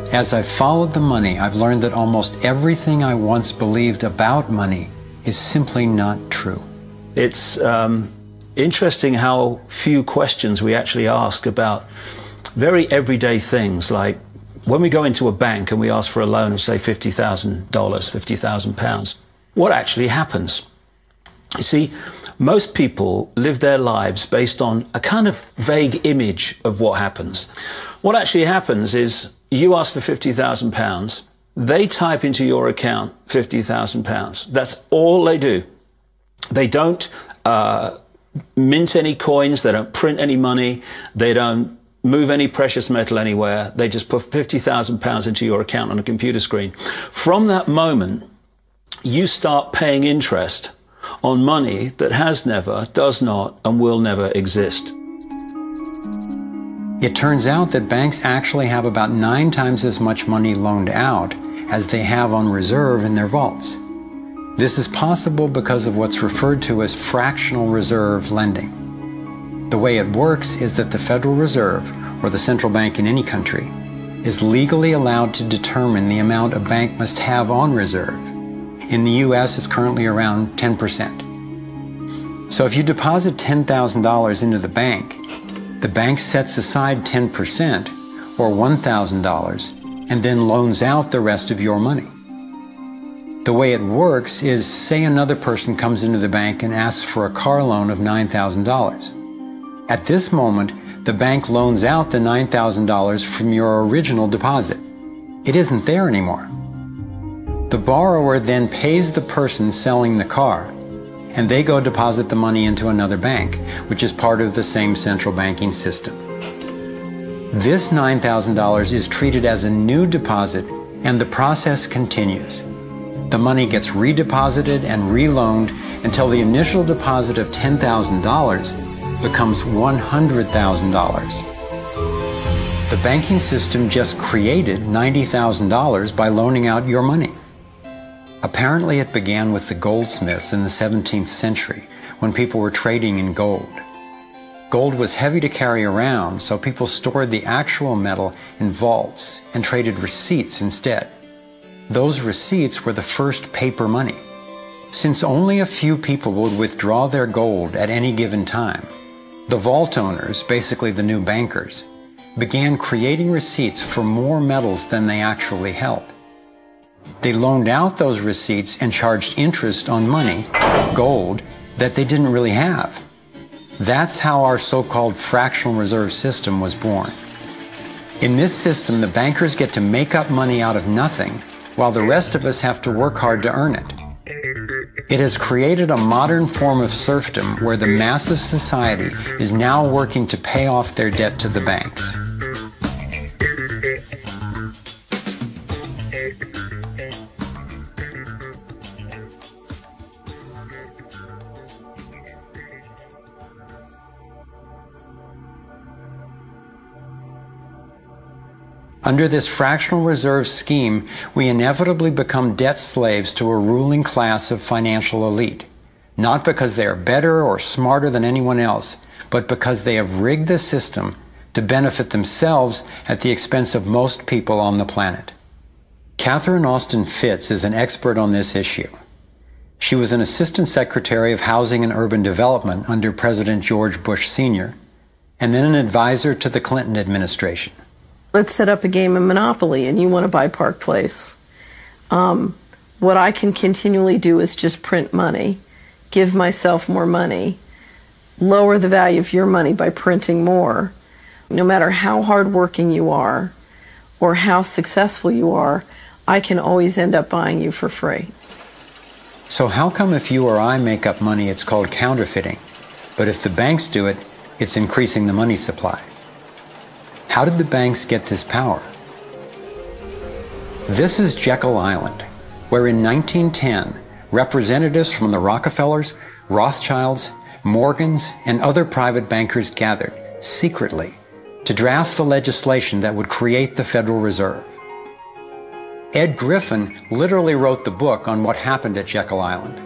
As I've followed the money, I've learned that almost everything I once believed about money is simply not true. It's interesting how few questions we actually ask about very everyday things, like when we go into a bank and we ask for a loan of, say, $50,000, £50,000, what actually happens? You see, most people live their lives based on a kind of vague image of what happens. What actually happens is you ask for £50,000, they type into your account £50,000. That's all they do. They don't mint any coins, they don't print any money, they don't move any precious metal anywhere. They just put £50,000 into your account on a computer screen. From that moment, you start paying interest on money that has never, does not, and will never exist. It turns out that banks actually have about 9 times as much money loaned out as they have on reserve in their vaults. This is possible because of what's referred to as fractional reserve lending. The way it works is that the Federal Reserve, or the central bank in any country, is legally allowed to determine the amount a bank must have on reserve. In the US, it's currently around 10%. So if you deposit $10,000 into the bank sets aside 10%, or $1,000, and then loans out the rest of your money. The way it works is, say another person comes into the bank and asks for a car loan of $9,000. At this moment, the bank loans out the $9,000 from your original deposit. It isn't there anymore. The borrower then pays the person selling the car, and they go deposit the money into another bank, which is part of the same central banking system. This $9,000 is treated as a new deposit, and the process continues. The money gets redeposited and reloaned until the initial deposit of $10,000 becomes $100,000. The banking system just created $90,000 by loaning out your money. Apparently it began with the goldsmiths in the 17th century, when people were trading in gold. Gold was heavy to carry around, so people stored the actual metal in vaults and traded receipts instead. Those receipts were the first paper money. Since only a few people would withdraw their gold at any given time, the vault owners, basically the new bankers, began creating receipts for more metals than they actually held. They loaned out those receipts and charged interest on money, gold, that they didn't really have. That's how our so-called fractional reserve system was born. In this system, the bankers get to make up money out of nothing, while the rest of us have to work hard to earn it. It has created a modern form of serfdom where the mass of society is now working to pay off their debt to the banks. Under this fractional reserve scheme, we inevitably become debt slaves to a ruling class of financial elite, not because they are better or smarter than anyone else, but because they have rigged the system to benefit themselves at the expense of most people on the planet. Catherine Austin Fitts is an expert on this issue. She was an Assistant Secretary of Housing and Urban Development under President George Bush Sr., and then an advisor to the Clinton administration. Let's set up a game of Monopoly and you want to buy Park Place. What I can continually do is just print money, give myself more money, lower the value of your money by printing more. No matter how hardworking you are or how successful you are, I can always end up buying you for free. So how come if you or I make up money, it's called counterfeiting, but if the banks do it, it's increasing the money supply? How did the banks get this power? This is Jekyll Island, where in 1910, representatives from the Rockefellers, Rothschilds, Morgans, and other private bankers gathered secretly to draft the legislation that would create the Federal Reserve. Ed Griffin literally wrote the book on what happened at Jekyll Island.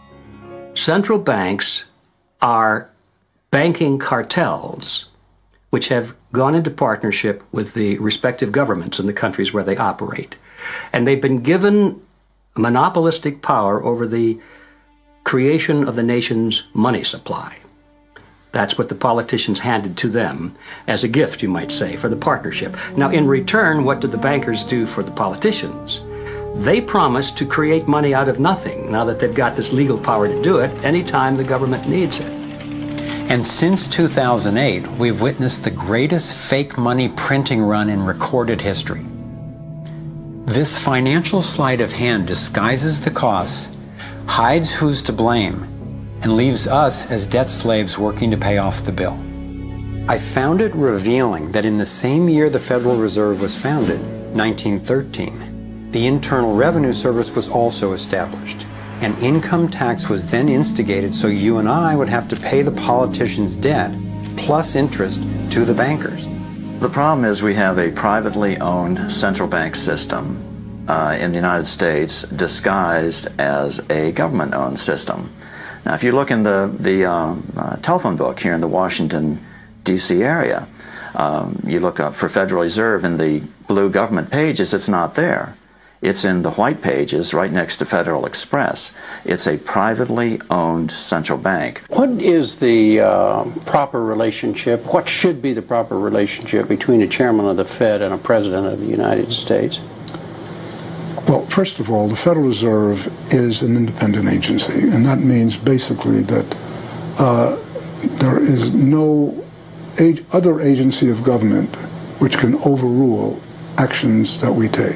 Central banks are banking cartels which have gone into partnership with the respective governments in the countries where they operate. And they've been given monopolistic power over the creation of the nation's money supply. That's what the politicians handed to them as a gift, you might say, for the partnership. Now, in return, what did the bankers do for the politicians? They promised to create money out of nothing, now that they've got this legal power to do it anytime the government needs it. And since 2008, we've witnessed the greatest fake money printing run in recorded history. This financial sleight of hand disguises the costs, hides who's to blame, and leaves us as debt slaves working to pay off the bill. I found it revealing that in the same year the Federal Reserve was founded, 1913, the Internal Revenue Service was also established. An income tax was then instigated so you and I would have to pay the politicians' debt, plus interest, to the bankers. The problem is we have a privately owned central bank system in the United States disguised as a government-owned system. Now, if you look in the telephone book here in the Washington, D.C. area, you look up for Federal Reserve in the blue government pages, it's not there. It's in the white pages right next to Federal Express. It's a privately owned central bank. What is the proper relationship, what should be the proper relationship between a chairman of the Fed and a president of the United States? Well, first of all, the Federal Reserve is an independent agency, and that means basically that there is no other agency of government which can overrule actions that we take.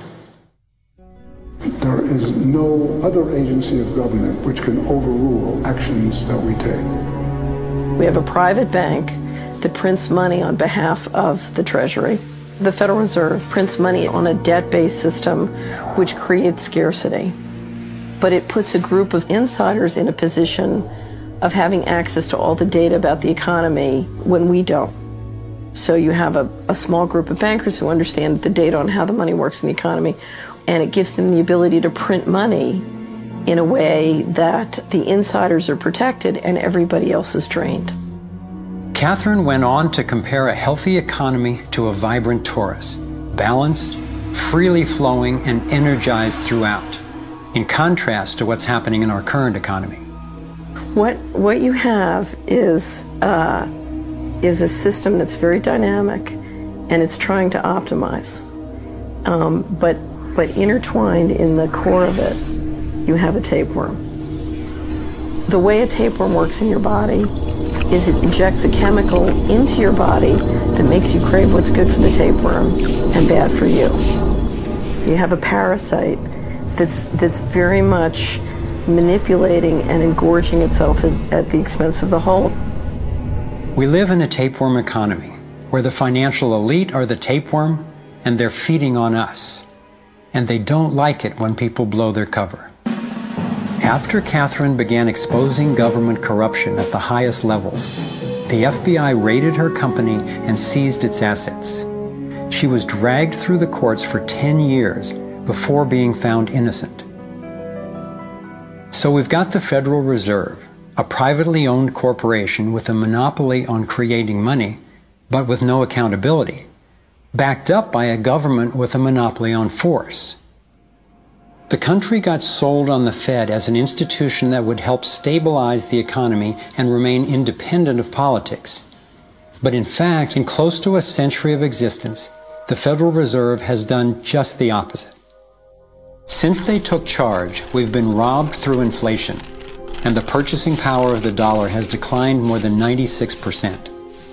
There is no other agency of government which can overrule actions that we take. We have a private bank that prints money on behalf of the Treasury. The Federal Reserve prints money on a debt-based system which creates scarcity. But it puts a group of insiders in a position of having access to all the data about the economy when we don't. So you have a small group of bankers who understand the data on how the money works in the economy, and it gives them the ability to print money in a way that the insiders are protected and everybody else is drained. Catherine went on to compare a healthy economy to a vibrant torus, balanced, freely flowing, and energized throughout, in contrast to what's happening in our current economy. What you have is a system that's very dynamic, and it's trying to optimize. But intertwined in the core of it, you have a tapeworm. The way a tapeworm works in your body is it injects a chemical into your body that makes you crave what's good for the tapeworm and bad for you. You have a parasite that's very much manipulating and engorging itself at the expense of the whole. We live in a tapeworm economy where the financial elite are the tapeworm and they're feeding on us. And they don't like it when people blow their cover. After Catherine began exposing government corruption at the highest levels, the FBI raided her company and seized its assets. She was dragged through the courts for 10 years before being found innocent. So we've got the Federal Reserve, a privately owned corporation with a monopoly on creating money, but with no accountability, backed up by a government with a monopoly on force. The country got sold on the Fed as an institution that would help stabilize the economy and remain independent of politics. But in fact, in close to a century of existence, the Federal Reserve has done just the opposite. Since they took charge, we've been robbed through inflation, and the purchasing power of the dollar has declined more than 96%.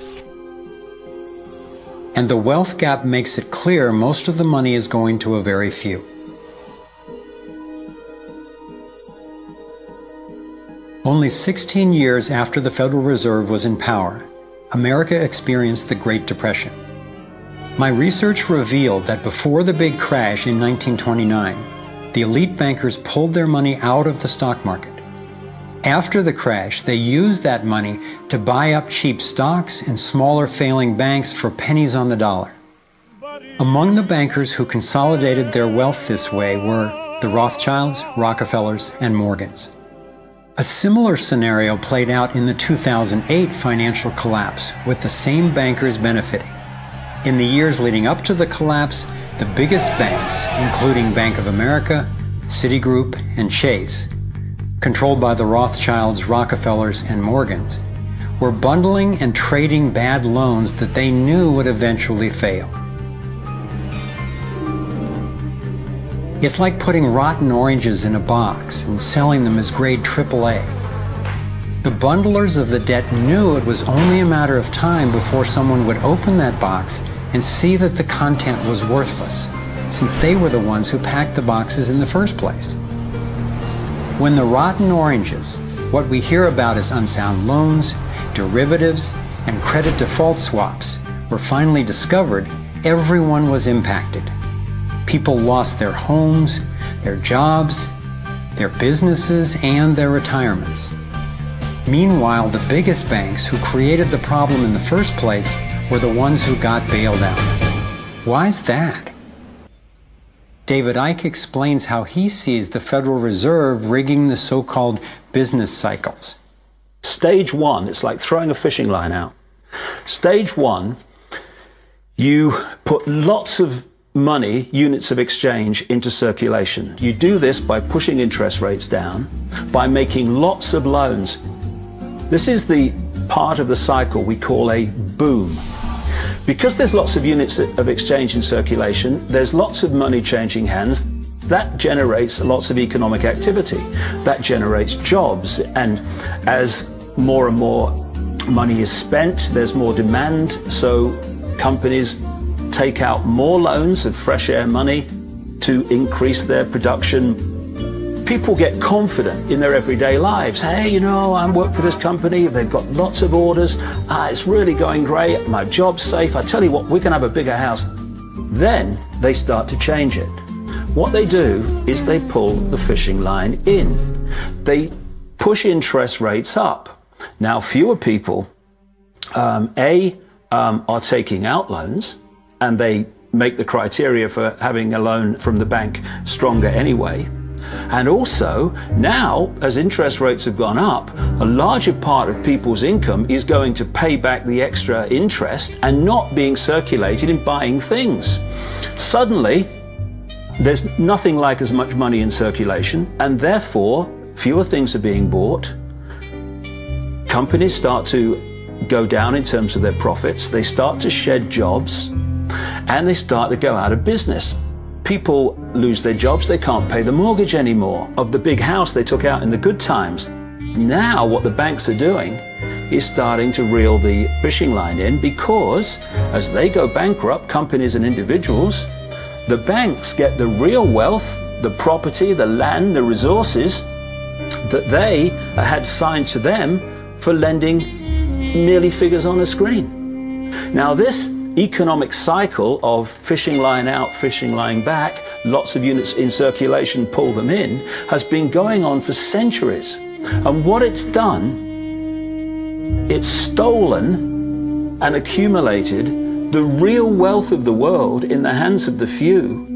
And the wealth gap makes it clear most of the money is going to a very few. Only 16 years after the Federal Reserve was in power, America experienced the Great Depression. My research revealed that before the big crash in 1929, the elite bankers pulled their money out of the stock market. After the crash, they used that money to buy up cheap stocks and smaller failing banks for pennies on the dollar. Among the bankers who consolidated their wealth this way were the Rothschilds, Rockefellers, and Morgans. A similar scenario played out in the 2008 financial collapse, with the same bankers benefiting. In the years leading up to the collapse, the biggest banks, including Bank of America, Citigroup, and Chase, controlled by the Rothschilds, Rockefellers, and Morgans, were bundling and trading bad loans that they knew would eventually fail. It's like putting rotten oranges in a box and selling them as grade AAA. The bundlers of the debt knew it was only a matter of time before someone would open that box and see that the content was worthless, since they were the ones who packed the boxes in the first place. When the rotten oranges, what we hear about as unsound loans, derivatives, and credit default swaps, were finally discovered, everyone was impacted. People lost their homes, their jobs, their businesses, and their retirements. Meanwhile, the biggest banks who created the problem in the first place were the ones who got bailed out. Why's that? David Icke explains how he sees the Federal Reserve rigging the so-called business cycles. Stage one, it's like throwing a fishing line out. Stage one, you put lots of money, units of exchange, into circulation. You do this by pushing interest rates down, by making lots of loans. This is the part of the cycle we call a boom. Because there's lots of units of exchange in circulation, there's lots of money changing hands. That generates lots of economic activity. That generates jobs. And as more and more money is spent, there's more demand. So companies take out more loans of fresh air money to increase their production. People get confident in their everyday lives. Hey, you know, I work for this company. They've got lots of orders. It's really going great. My job's safe. I tell you what, we can have a bigger house. Then they start to change it. What they do is they pull the fishing line in. They push interest rates up. Now, fewer people, are taking out loans, and they make the criteria for having a loan from the bank stronger anyway. And also, now, as interest rates have gone up, a larger part of people's income is going to pay back the extra interest and not being circulated in buying things. Suddenly, there's nothing like as much money in circulation, and therefore, fewer things are being bought. Companies start to go down in terms of their profits. They start to shed jobs. And they start to go out of business. People lose their jobs. They can't pay the mortgage anymore of the big house they took out in the good times. Now what the banks are doing is starting to reel the fishing line in, because as they go bankrupt, companies and individuals, the banks get the real wealth, the property, the land, the resources that they had signed to them for lending merely figures on a screen. Now this economic cycle of fishing line out, fishing line back, lots of units in circulation, pull them in, has been going on for centuries. And what it's done, it's stolen and accumulated the real wealth of the world in the hands of the few,